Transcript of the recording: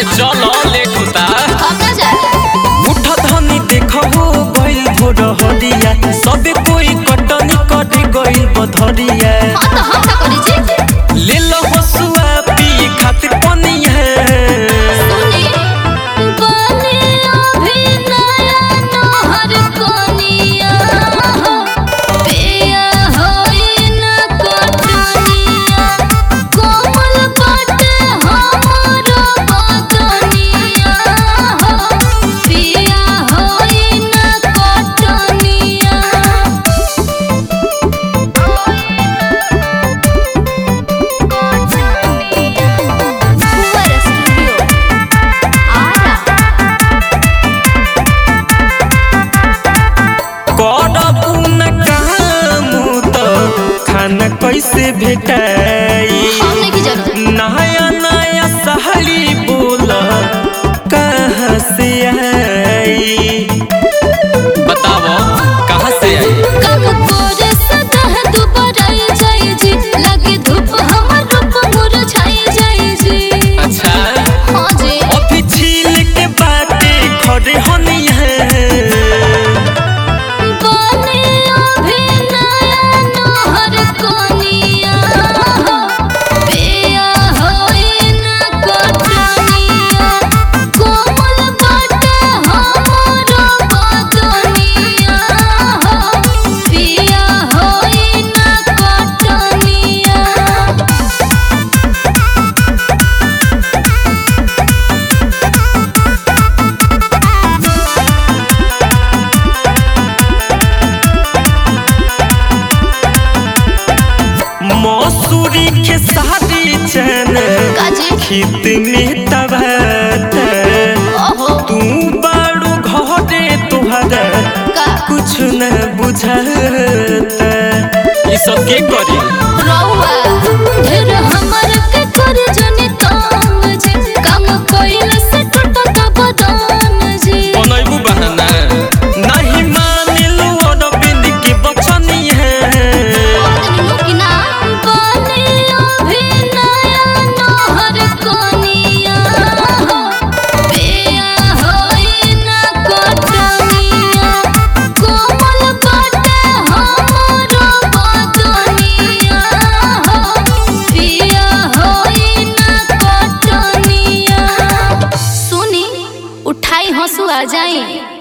अरे चलो ले खुदा अपना जा मुठा धनी देखो गइल भोर हरिया सबे कोई कटनी करे गइल बधरिया हां तो हम का करी जी ले लो हसुआ पी खातिर पानी है सुनी बने अभी नया नहर कोनिया पिया होई न कोटनिया कोमल बाटे हमरो बदनिया पिया होई न कोटनिया खाना कैसे भेटाई हमने की जरूरत नया नया सहली बोला कहाँ से आई बताओ कहाँ से आई कब कोरे सदा दोबारा जाई जी लगे धूप हमर रूप मुरझाई जाई जी अच्छा हां जी अभी छील के बाटे खड़े होनी है बने अभी नया नहर कोनिया पिया होई न कोटनिया कोमल बाटे हमरो बदनिया पिया होई न कोटनिया मसूरी के सारी चन काजी खेत में तबत ओहो तू बाड़ू घरे तुहरा का कुछ न बुझत ये सब के करी रहुआ ढेर हमर के कर जनी तंग जी काम कोइल से टूटत बदन जी बनैबू बहाना नहीं मानिलू और बिंद के बचनी है मुकिना बने अभी नया नहर कोनिया पिया होई न कोटनिया कोमल बाटे हमरो बदनिया पिया होई न कोटनिया सुनी उठाई हंसुआ जाई